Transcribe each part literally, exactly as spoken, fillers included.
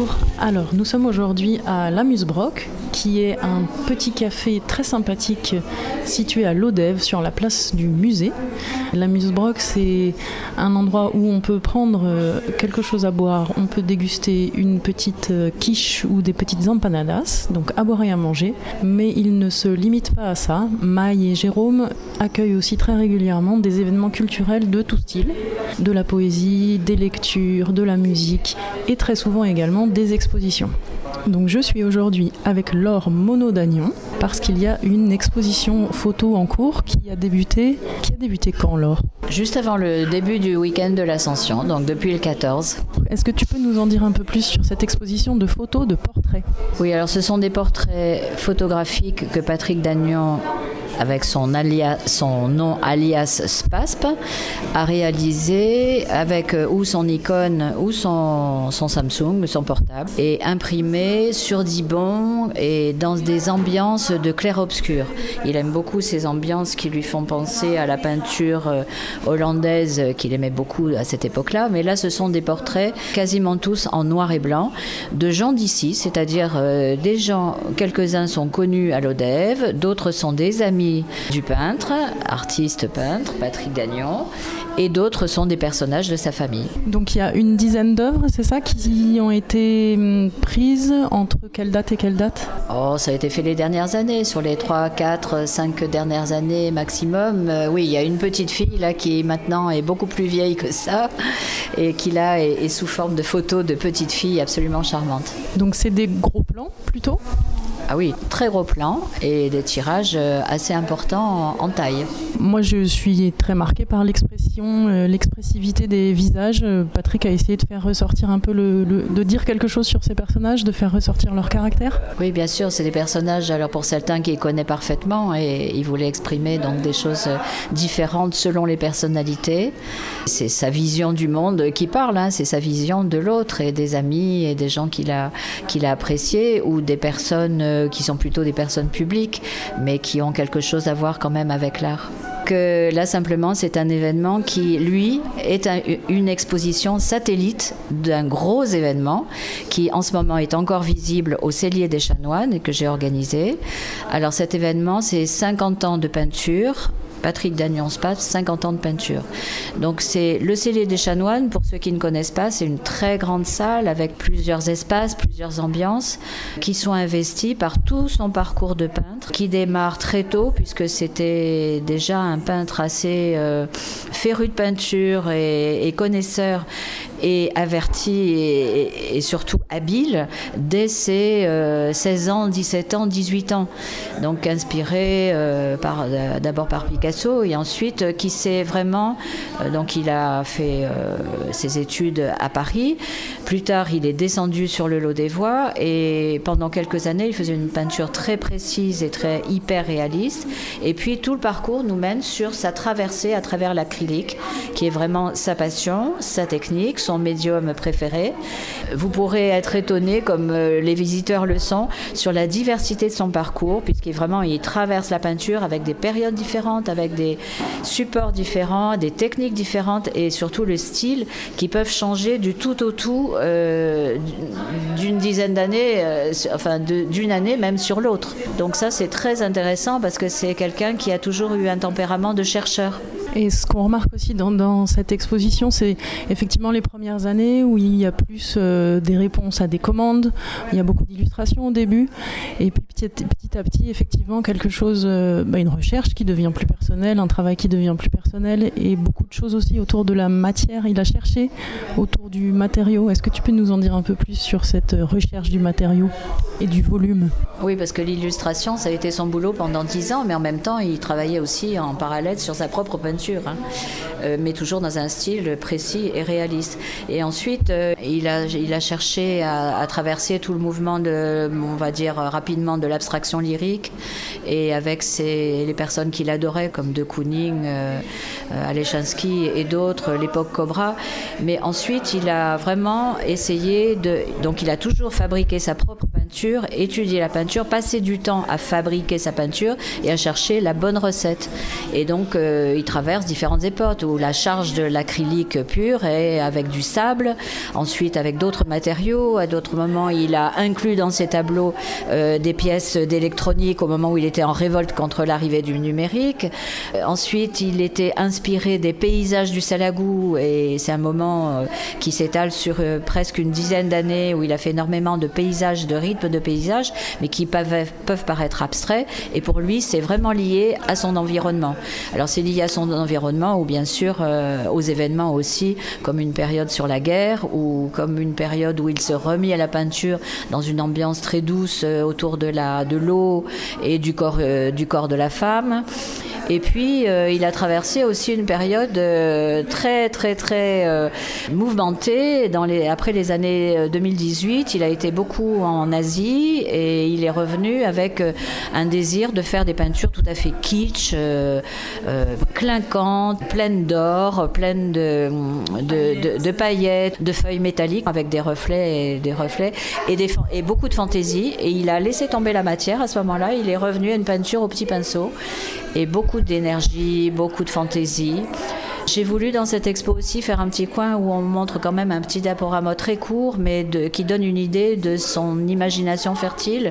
Bonjour, alors nous sommes aujourd'hui à l'Amuse-Broc, qui est un petit café très sympathique situé à Lodève sur la place du musée. L'Amuse-Broc, c'est un endroit où on peut prendre quelque chose à boire, on peut déguster une petite quiche ou des petites empanadas, donc à boire et à manger, mais il ne se limite pas à ça. Maï et Jérôme accueillent aussi très régulièrement des événements culturels de tout style, de la poésie, des lectures, de la musique et très souvent également des expositions. Donc je suis aujourd'hui avec Laure Monod-Agnon parce qu'il y a une exposition photo en cours qui a débuté. Qui a débuté quand, Laure ? Juste avant le début du week-end de l'Ascension, donc depuis le quatorze. Est-ce que tu peux nous en dire un peu plus sur cette exposition de photos, de portraits ? Oui, alors ce sont des portraits photographiques que Patrick Dagnon, avec son, alias, son nom alias Spasp, a réalisé avec euh, ou son Nikon ou son, son Samsung, son portable, et imprimé sur Dibond et dans des ambiances de clair-obscur. Il aime beaucoup ces ambiances qui lui font penser à la peinture euh, hollandaise qu'il aimait beaucoup à cette époque-là, mais là ce sont des portraits quasiment tous en noir et blanc de gens d'ici, c'est-à-dire euh, des gens, quelques-uns sont connus à Lodève, d'autres sont des amis du peintre, artiste peintre, Patrick Dagnon, et d'autres sont des personnages de sa famille. Donc il y a une dizaine d'œuvres, c'est ça, qui ont été prises entre quelle date et quelle date ? Oh, ça a été fait les dernières années, sur les trois, quatre, cinq dernières années maximum. Euh, oui, il y a une petite fille là qui maintenant est beaucoup plus vieille que ça et qui là est, est sous forme de photos de petite fille absolument charmante. Donc c'est des gros plans plutôt ? Ah oui, très gros plans et des tirages assez importants en, en taille. Moi, je suis très marquée par l'expression, euh, l'expressivité des visages. Patrick a essayé de faire ressortir un peu, le, le, de dire quelque chose sur ces personnages, de faire ressortir leur caractère. Oui, bien sûr, c'est des personnages, alors pour certains qu'il connaît parfaitement, et il voulait exprimer donc des choses différentes selon les personnalités. C'est sa vision du monde qui parle, hein, c'est sa vision de l'autre et des amis et des gens qu'il a, qu'il a appréciés ou des personnes qui sont plutôt des personnes publiques, mais qui ont quelque chose à voir quand même avec l'art. Que là, simplement, c'est un événement qui, lui, est un, une exposition satellite d'un gros événement qui, en ce moment, est encore visible au Cellier des Chanoines et que j'ai organisé. Alors, cet événement, c'est cinquante ans de peinture. Patrick Dagnon Spasp, cinquante ans de peinture. Donc c'est le Cellier des Chanoines, pour ceux qui ne connaissent pas, c'est une très grande salle avec plusieurs espaces, plusieurs ambiances qui sont investis par tout son parcours de peintre, qui démarre très tôt puisque c'était déjà un peintre assez euh, féru de peinture et, et connaisseur et averti et, et, et surtout habile dès ses euh, seize ans, dix-sept ans, dix-huit ans. Donc inspiré euh, par, d'abord par Picasso et ensuite euh, qui s'est vraiment... Euh, donc il a fait euh, ses études à Paris. Plus tard, il est descendu sur le Lodévois et pendant quelques années, il faisait une peinture très précise et très hyper réaliste. Et puis tout le parcours nous mène sur sa traversée à travers l'acrylique, qui est vraiment sa passion, sa technique, son médium préféré. Vous pourrez être étonné, comme les visiteurs le sont, sur la diversité de son parcours, puisqu'il vraiment il traverse la peinture avec des périodes différentes, avec des supports différents, des techniques différentes et surtout le style qui peuvent changer du tout au tout euh, d'une dizaine d'années, euh, enfin de, d'une année même sur l'autre. Donc ça c'est très intéressant parce que c'est quelqu'un qui a toujours eu un tempérament de chercheur. Et ce qu'on remarque aussi dans, dans cette exposition, c'est effectivement les premières années où il y a plus euh, des réponses à des commandes, il y a beaucoup d'illustrations au début, et puis petit, petit à petit, effectivement, quelque chose, euh, bah, une recherche qui devient plus personnelle, un travail qui devient plus personnel, et beaucoup de choses aussi autour de la matière. Il a cherché autour du matériau. Est-ce que tu peux nous en dire un peu plus sur cette recherche du matériau et du volume ? Oui, parce que l'illustration, ça a été son boulot pendant dix ans, mais en même temps, il travaillait aussi en parallèle sur sa propre peinture, hein, euh, mais toujours dans un style précis et réaliste. Et ensuite, euh, il, a, il a cherché à, à traverser tout le mouvement, de, on va dire rapidement, de l'abstraction lyrique, et avec ses, les personnes qu'il adorait, comme de Kooning, euh, euh, Alechinsky et d'autres, l'époque Cobra. Mais ensuite, il a vraiment essayé de... Donc, il a toujours fabriqué sa propre peinture, peinture, étudier la peinture, passer du temps à fabriquer sa peinture et à chercher la bonne recette. Et donc, euh, il traverse différentes époques où la charge de l'acrylique pur est avec du sable, ensuite avec d'autres matériaux. À d'autres moments, il a inclus dans ses tableaux euh, des pièces d'électronique au moment où il était en révolte contre l'arrivée du numérique. Euh, ensuite, il était inspiré des paysages du Salagou et c'est un moment euh, qui s'étale sur euh, presque une dizaine d'années où il a fait énormément de paysages, de rythmes de paysages, mais qui peuvent, peuvent paraître abstraits. Et pour lui, c'est vraiment lié à son environnement. Alors c'est lié à son environnement ou bien sûr euh, aux événements aussi, comme une période sur la guerre ou comme une période où il se remit à la peinture dans une ambiance très douce euh, autour de, la, de l'eau et du corps, euh, du corps de la femme. Et puis, euh, il a traversé aussi une période euh, très, très, très euh, mouvementée. Dans les, après les années deux mille dix-huit, il a été beaucoup en Asie et il est revenu avec euh, un désir de faire des peintures tout à fait kitsch, euh, euh, clinquantes, pleines d'or, pleines de, de, de, de paillettes, de feuilles métalliques avec des reflets et, des reflets et, des, et beaucoup de fantaisie. Et il a laissé tomber la matière à ce moment-là. Il est revenu à une peinture au petit pinceau et beaucoup d'énergie, beaucoup de fantaisie. J'ai voulu dans cette expo aussi faire un petit coin où on montre quand même un petit diaporama très court, mais de, qui donne une idée de son imagination fertile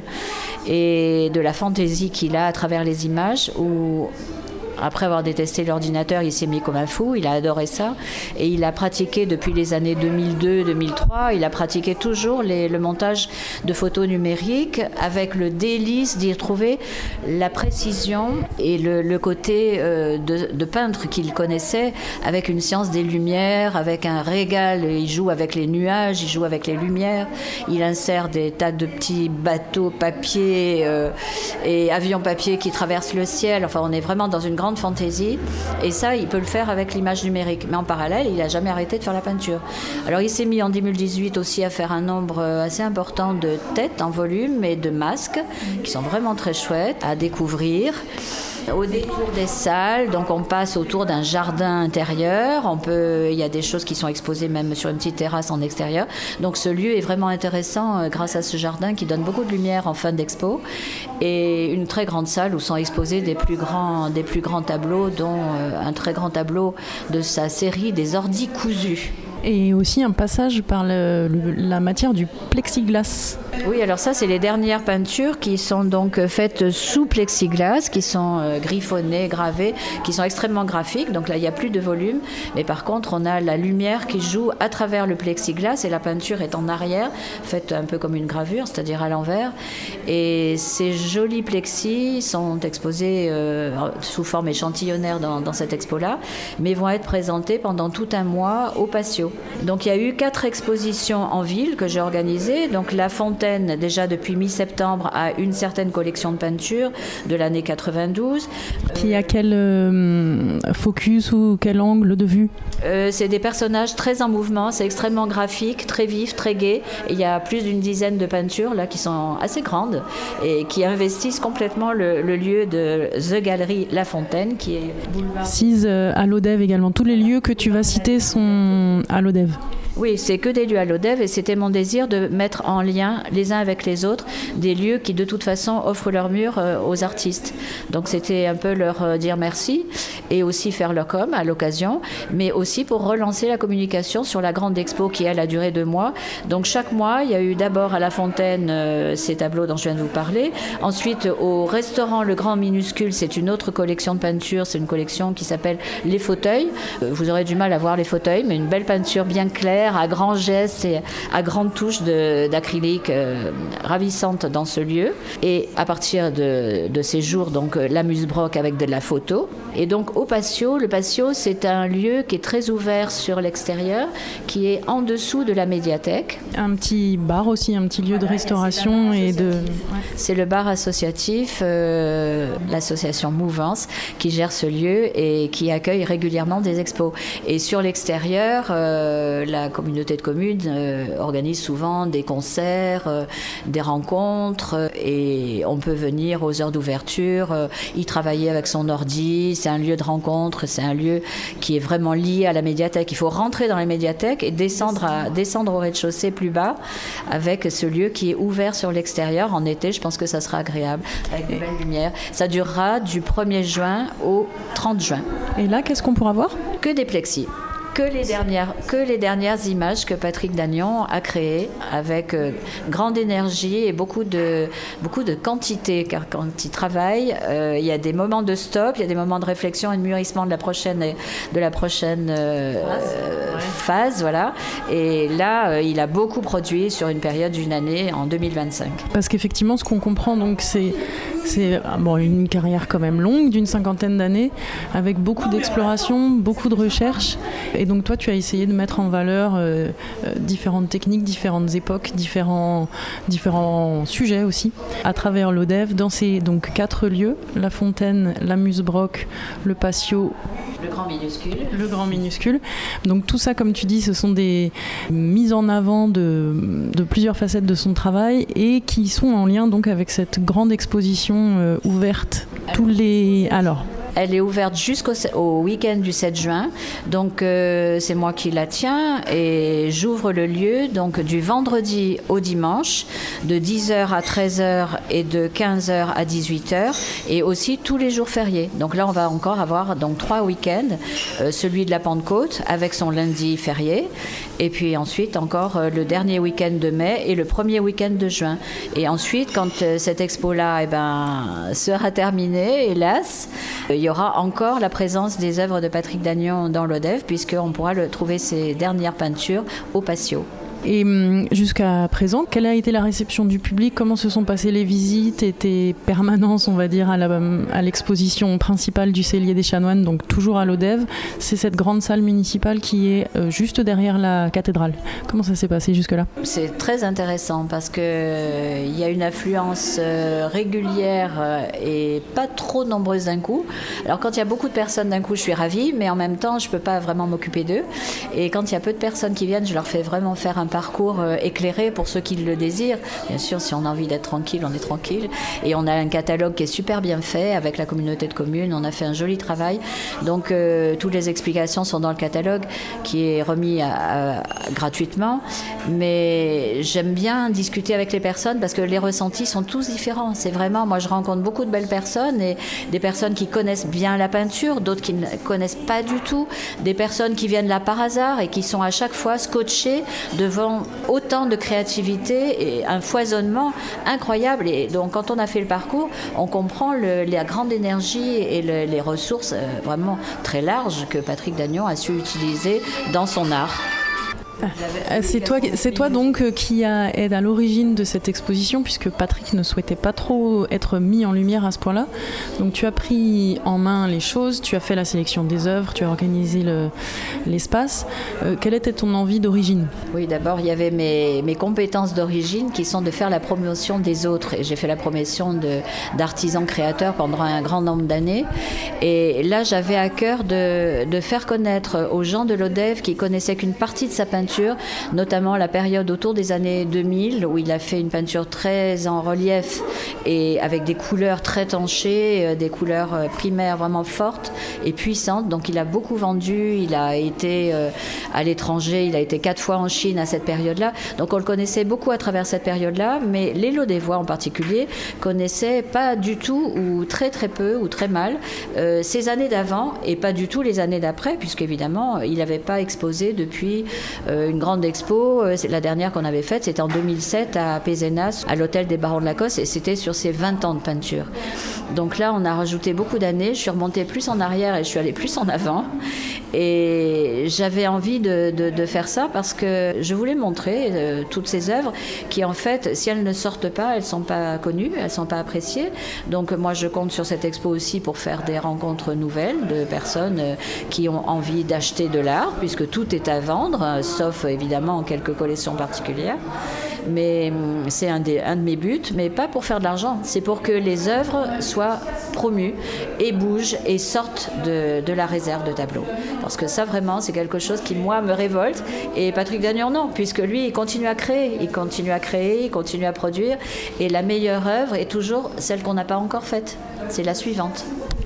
et de la fantaisie qu'il a à travers les images, où après avoir détesté l'ordinateur, il s'est mis comme un fou, il a adoré ça et il a pratiqué depuis les années deux mille deux deux mille trois, il a pratiqué toujours les, le montage de photos numériques avec le délice d'y retrouver la précision et le, le côté euh, de, de peintre qu'il connaissait avec une science des lumières, avec un régal. Il joue avec les nuages, il joue avec les lumières, il insère des tas de petits bateaux papier euh, et avions papier qui traversent le ciel. Enfin, on est vraiment dans une grande fantaisie et ça il peut le faire avec l'image numérique, mais en parallèle il n'a jamais arrêté de faire la peinture. Alors il s'est mis en deux mille dix-huit aussi à faire un nombre assez important de têtes en volume et de masques qui sont vraiment très chouettes à découvrir. Au détour des salles, donc on passe autour d'un jardin intérieur, on peut, il y a des choses qui sont exposées même sur une petite terrasse en extérieur, donc ce lieu est vraiment intéressant euh, grâce à ce jardin qui donne beaucoup de lumière en fin d'expo et une très grande salle où sont exposés des plus grands, des plus grands tableaux, dont euh, un très grand tableau de sa série des Ordis cousus. Et aussi un passage par le, le, la matière du plexiglas. Oui, alors ça, c'est les dernières peintures qui sont donc faites sous plexiglas, qui sont euh, griffonnées, gravées, qui sont extrêmement graphiques. Donc là, il n'y a plus de volume. Mais par contre, on a la lumière qui joue à travers le plexiglas et la peinture est en arrière, faite un peu comme une gravure, c'est-à-dire à l'envers. Et ces jolis plexis sont exposés euh, sous forme échantillonnaire dans, dans cette expo-là, mais vont être présentés pendant tout un mois au Patio. Donc il y a eu quatre expositions en ville que j'ai organisées. Donc la Fontaine, déjà depuis mi-septembre, a une certaine collection de peintures de l'année quatre-vingt-douze. Qui a quel euh, focus ou quel angle de vue ? euh, C'est des personnages très en mouvement, c'est extrêmement graphique, très vif, très gai. Et il y a plus d'une dizaine de peintures là qui sont assez grandes et qui investissent complètement le, le lieu de The Gallery La Fontaine, qui est boulevard. Cise euh, à l'Odève également. Tous les lieux que tu vas citer sont à l'Odève. Oui, c'est que des lieux à l'Odève et c'était mon désir de mettre en lien les uns avec les autres des lieux qui de toute façon offrent leurs murs euh, aux artistes. Donc c'était un peu leur euh, dire merci et aussi faire leur com à l'occasion, mais aussi pour relancer la communication sur la grande expo qui elle a duré deux mois. Donc chaque mois, il y a eu d'abord à La Fontaine euh, ces tableaux dont je viens de vous parler. Ensuite au restaurant Le Grand Minuscule, c'est une autre collection de peintures, c'est une collection qui s'appelle Les Fauteuils. Euh, vous aurez du mal à voir les fauteuils, mais une belle peinture bien claire, à grands gestes et à grandes touches de, d'acrylique euh, ravissantes dans ce lieu. Et à partir de, de ces jours, donc l'Amuse-Broc avec de la photo. Et donc au Patio, le Patio, c'est un lieu qui est très ouvert sur l'extérieur, qui est en dessous de la médiathèque. Un petit bar aussi, un petit lieu de restauration et de... C'est le bar associatif, euh, l'association Mouvance, qui gère ce lieu et qui accueille régulièrement des expos. Et sur l'extérieur, euh, la communauté de communes euh, organise souvent des concerts, euh, des rencontres euh, et on peut venir aux heures d'ouverture, euh, y travailler avec son ordi. C'est un lieu de rencontre, c'est un lieu qui est vraiment lié à la médiathèque. Il faut rentrer dans la médiathèque et descendre, à, descendre au rez-de-chaussée plus bas avec ce lieu qui est ouvert sur l'extérieur. En été, je pense que ça sera agréable avec de belles lumières. Ça durera du premier juin au trente juin. Et là, qu'est-ce qu'on pourra voir ? Que des plexis. Que les, dernières, que les dernières images que Patrick Dagnon a créées avec euh, grande énergie et beaucoup de, beaucoup de quantité, car quand il travaille, euh, il y a des moments de stop, il y a des moments de réflexion et de mûrissement de la prochaine, de la prochaine euh, phase. phase voilà. Et là, euh, il a beaucoup produit sur une période d'une année en deux mille vingt-cinq. Parce qu'effectivement, ce qu'on comprend, donc, c'est, c'est bon, une carrière quand même longue, d'une cinquantaine d'années, avec beaucoup d'exploration, beaucoup de recherche. Et donc toi, tu as essayé de mettre en valeur euh, euh, différentes techniques, différentes époques, différents, différents sujets aussi, à travers l'Odève, dans ces donc, quatre lieux, la Fontaine, la Musebrock, le Patio, le Grand Minuscule. Le Grand Minuscule. Donc tout ça, comme tu dis, ce sont des mises en avant de, de plusieurs facettes de son travail et qui sont en lien donc avec cette grande exposition euh, ouverte tous les... Alors Elle est ouverte jusqu'au au week-end du sept juin, donc euh, c'est moi qui la tiens et j'ouvre le lieu donc du vendredi au dimanche de dix heures à treize heures et de quinze heures à dix-huit heures et aussi tous les jours fériés. Donc là on va encore avoir donc trois week-ends, euh, celui de la Pentecôte avec son lundi férié et puis ensuite encore euh, le dernier week-end de mai et le premier week-end de juin. Et ensuite quand euh, cette expo-là eh ben, sera terminée, hélas, il y aura encore la présence des œuvres de Patrick Dagnon dans l'Odève, puisqu'on pourra le, trouver ses dernières peintures au Patio. Et jusqu'à présent, quelle a été la réception du public ? Comment se sont passées les visites et tes permanences, on va dire, à, la, à l'exposition principale du Cellier des Chanoines, donc toujours à l'Odève ? C'est cette grande salle municipale qui est juste derrière la cathédrale. Comment ça s'est passé jusque-là ? C'est très intéressant parce qu'il euh, y a une affluence euh, régulière euh, et pas trop nombreuse d'un coup. Alors quand il y a beaucoup de personnes d'un coup, je suis ravie, mais en même temps, je ne peux pas vraiment m'occuper d'eux. Et quand il y a peu de personnes qui viennent, je leur fais vraiment faire un parcours éclairé pour ceux qui le désirent. Bien sûr, si on a envie d'être tranquille, on est tranquille. Et on a un catalogue qui est super bien fait avec la communauté de communes. On a fait un joli travail. Donc, euh, toutes les explications sont dans le catalogue qui est remis à, à, gratuitement. Mais j'aime bien discuter avec les personnes parce que les ressentis sont tous différents. C'est vraiment, moi, je rencontre beaucoup de belles personnes et des personnes qui connaissent bien la peinture, d'autres qui ne connaissent pas du tout, des personnes qui viennent là par hasard et qui sont à chaque fois scotchées devant autant de créativité et un foisonnement incroyable. Et donc, quand on a fait le parcours, on comprend le, la grande énergie et le, les ressources euh, vraiment très larges que Patrick Dagnon a su utiliser dans son art. Ah, c'est toi, c'est toi donc qui a, est à l'origine de cette exposition, puisque Patrick ne souhaitait pas trop être mis en lumière à ce point-là. Donc tu as pris en main les choses, tu as fait la sélection des œuvres, tu as organisé le, l'espace. Euh, quelle était ton envie d'origine ? Oui, d'abord il y avait mes, mes compétences d'origine qui sont de faire la promotion des autres. Et j'ai fait la promotion de, d'artisans créateurs pendant un grand nombre d'années. Et là j'avais à cœur de, de faire connaître aux gens de l'Odève qui connaissaient qu'une partie de sa peinture, notamment la période autour des années deux mille où il a fait une peinture très en relief et avec des couleurs très tanchées, des couleurs primaires vraiment fortes et puissantes. Donc il a beaucoup vendu, il a été à l'étranger, il a été quatre fois en Chine à cette période-là. Donc on le connaissait beaucoup à travers cette période-là, mais les Lodévois en particulier connaissaient pas du tout ou très très peu ou très mal euh, ces années d'avant et pas du tout les années d'après, puisqu'évidemment il n'avait pas exposé depuis euh, une grande expo. La dernière qu'on avait faite, c'était en deux mille sept à Pézenas, à l'hôtel des Barons de Lacoste, et c'était sur ses vingt ans de peinture. Donc là, on a rajouté beaucoup d'années. Je suis remontée plus en arrière et je suis allée plus en avant. Et j'avais envie de, de, de faire ça parce que je voulais montrer euh, toutes ces œuvres qui, en fait, si elles ne sortent pas, elles ne sont pas connues, elles ne sont pas appréciées. Donc moi, je compte sur cette expo aussi pour faire des rencontres nouvelles de personnes euh, qui ont envie d'acheter de l'art, puisque tout est à vendre, euh, sauf évidemment quelques collections particulières. Mais c'est un, des, un de mes buts, mais pas pour faire de l'argent. C'est pour que les œuvres soient promues et bougent et sortent de, de la réserve de tableaux. Parce que ça, vraiment, c'est quelque chose qui, moi, me révolte. Et Patrick Dagnon, non, puisque lui, il continue à créer. Il continue à créer, il continue à produire. Et la meilleure œuvre est toujours celle qu'on n'a pas encore faite. C'est la suivante.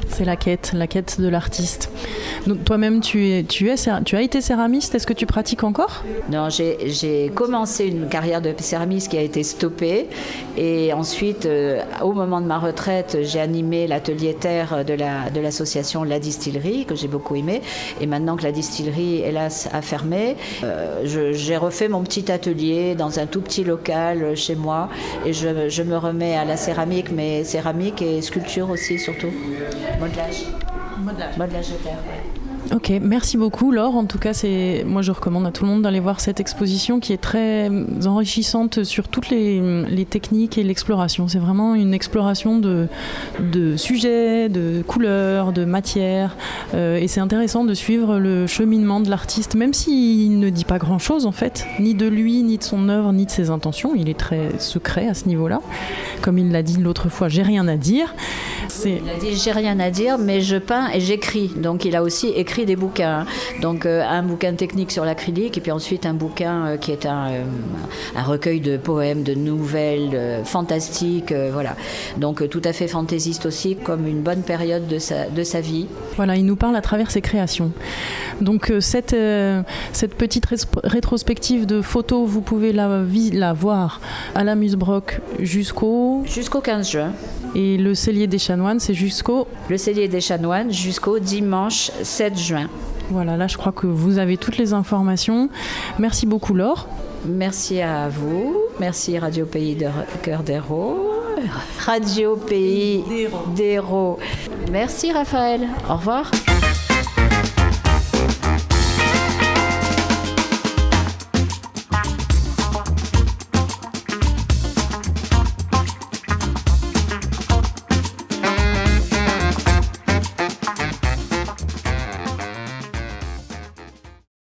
C'est la quête, la quête de l'artiste. Donc toi-même, tu, es, tu, es, tu as été céramiste, est-ce que tu pratiques encore ? Non, j'ai, j'ai commencé une carrière de céramiste qui a été stoppée et ensuite, euh, au moment de ma retraite, j'ai animé l'atelier terre de, la, de l'association La Distillerie, que j'ai beaucoup aimé. Et maintenant que la distillerie, hélas, a fermé, euh, je, j'ai refait mon petit atelier dans un tout petit local chez moi et je, je me remets à la céramique, mais céramique et sculpture aussi surtout. Modelage. Modelage. Modelage de terre, ouais. Ok, merci beaucoup Laure. En tout cas, c'est... moi je recommande à tout le monde d'aller voir cette exposition qui est très enrichissante sur toutes les, les techniques et l'exploration. C'est vraiment une exploration de, de sujets, de couleurs, de matières. Euh, et c'est intéressant de suivre le cheminement de l'artiste, même s'il ne dit pas grand-chose en fait, ni de lui, ni de son œuvre, ni de ses intentions. Il est très secret à ce niveau-là. Comme il l'a dit l'autre fois, j'ai rien à dire. C'est... Il a dit j'ai rien à dire, mais je peins et j'écris. Donc il a aussi écrit des bouquins. Donc euh, un bouquin technique sur l'acrylique et puis ensuite un bouquin euh, qui est un, euh, un recueil de poèmes, de nouvelles euh, fantastiques. Euh, voilà. Donc euh, tout à fait fantaisiste aussi, comme une bonne période de sa, de sa vie. Voilà, il nous parle à travers ses créations. Donc euh, cette, euh, cette petite ré- rétrospective de photos, vous pouvez la, la voir à la Musebrock jusqu'au... Jusqu'au quinze juin. Et le Cellier des Chanoines, c'est jusqu'au... Le Cellier des Chanoines jusqu'au dimanche sept juin. Voilà, là je crois que vous avez toutes les informations. Merci beaucoup Laure. Merci à vous. Merci Radio Pays de Cœur d'Hérault. Radio Pays d'Hérault. Merci Raphaël. Au revoir.